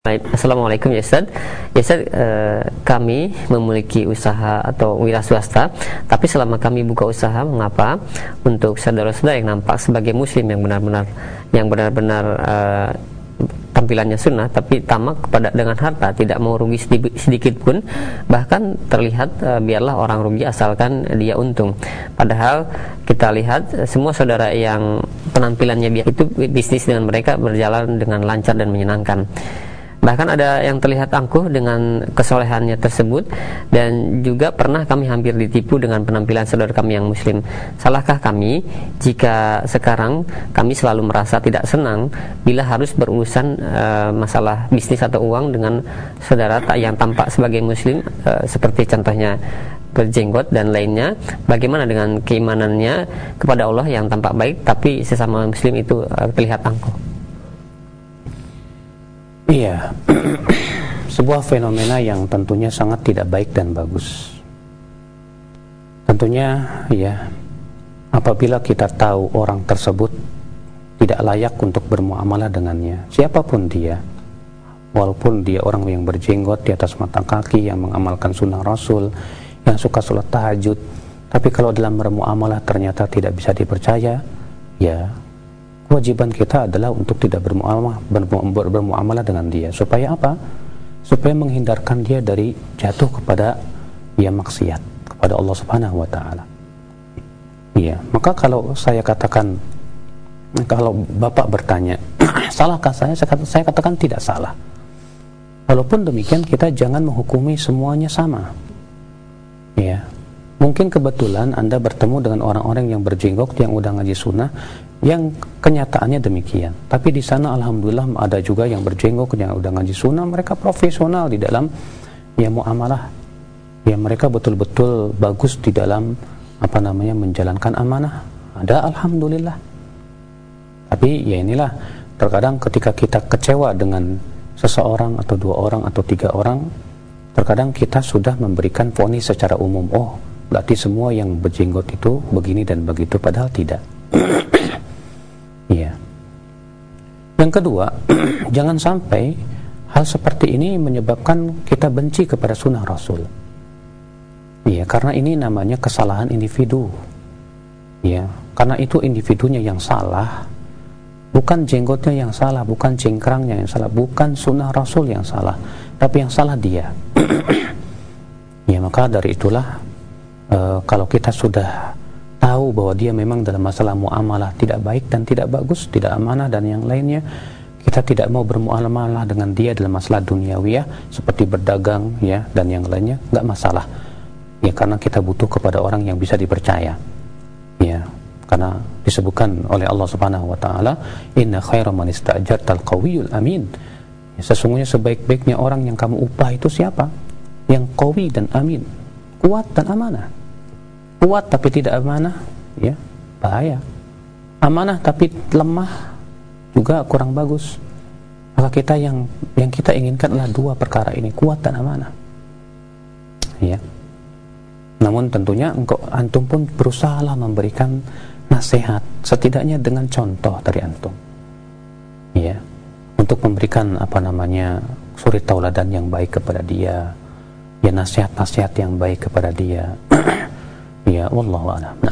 Assalamualaikum ya Ustaz. Ya Ustaz, kami memiliki usaha atau wira swasta, tapi selama kami buka usaha, mengapa untuk saudara-saudara yang nampak sebagai muslim yang benar-benar tampilannya sunnah tapi tamak kepada dengan harta, tidak mau rugi sedikit pun, bahkan terlihat biarlah orang rugi asalkan dia untung. Padahal kita lihat semua saudara yang penampilannya biasa itu bisnis dengan mereka berjalan dengan lancar dan menyenangkan. Bahkan ada yang terlihat angkuh dengan kesolehannya tersebut, dan juga pernah kami hampir ditipu dengan penampilan saudara kami yang muslim. Salahkah kami jika sekarang kami selalu merasa tidak senang bila harus berurusan masalah bisnis atau uang dengan saudara yang tampak sebagai muslim, seperti contohnya berjenggot dan lainnya? Bagaimana dengan keimanannya kepada Allah yang tampak baik tapi sesama muslim itu terlihat angkuh? Iya, sebuah fenomena yang tentunya sangat tidak baik dan bagus. Tentunya ya, apabila kita tahu orang tersebut tidak layak untuk bermuamalah dengannya, siapapun dia, walaupun dia orang yang berjenggot di atas mata kaki, yang mengamalkan sunnah Rasul, yang suka sholat tahajud, tapi kalau dalam bermuamalah ternyata tidak bisa dipercaya, ya kewajiban kita adalah untuk tidak bermuamalah dengan dia. Supaya apa? Supaya menghindarkan dia dari jatuh kepada maksiat kepada Allah Subhanahu wa taala. Iya, maka kalau saya katakan, kalau Bapak bertanya, salahkah saya? Saya katakan tidak salah. Walaupun demikian, kita jangan menghukumi semuanya sama. Iya. Mungkin kebetulan Anda bertemu dengan orang-orang yang berjenggot, yang udah ngaji sunnah, yang kenyataannya demikian. Tapi di sana alhamdulillah ada juga yang berjenggot, yang udah ngaji sunnah, mereka profesional di dalam muamalah. Ya, mereka betul-betul bagus di dalam menjalankan amanah. Ada alhamdulillah. Tapi ya inilah, terkadang ketika kita kecewa dengan seseorang atau dua orang atau tiga orang, terkadang kita sudah memberikan vonis secara umum. Oh, berarti semua yang berjenggot itu begini dan begitu, padahal tidak. Iya. Yang kedua, jangan sampai hal seperti ini menyebabkan kita benci kepada sunnah Rasul. Iya, karena ini namanya kesalahan individu. Iya, karena itu individunya yang salah, bukan jenggotnya yang salah, bukan cengkrangnya yang salah, bukan sunnah Rasul yang salah, tapi yang salah dia. Ya, maka dari itulah kalau kita sudah tahu bahwa dia memang dalam masalah muamalah tidak baik dan tidak bagus, tidak amanah dan yang lainnya, kita tidak mau bermuamalah dengan dia dalam masalah duniawiyah seperti berdagang ya dan yang lainnya, enggak masalah. Ya, karena kita butuh kepada orang yang bisa dipercaya. Ya, karena disebutkan oleh Allah Subhanahu wa taala, inna khairan man ista'jartal qawiyul amin. Ya, sesungguhnya sebaik-baiknya orang yang kamu upah itu siapa? Yang qawi dan amin, kuat dan amanah. Kuat tapi tidak amanah, ya bahaya. Amanah tapi lemah juga kurang bagus. Maka kita yang kita inginkan adalah dua perkara ini, kuat dan amanah. Ya. Namun tentunya antum pun berusahalah memberikan nasihat, setidaknya dengan contoh dari antum. Ya. Untuk memberikan suri tauladan yang baik kepada dia, ya nasihat-nasihat yang baik kepada dia. Ya, wallahu a'lam.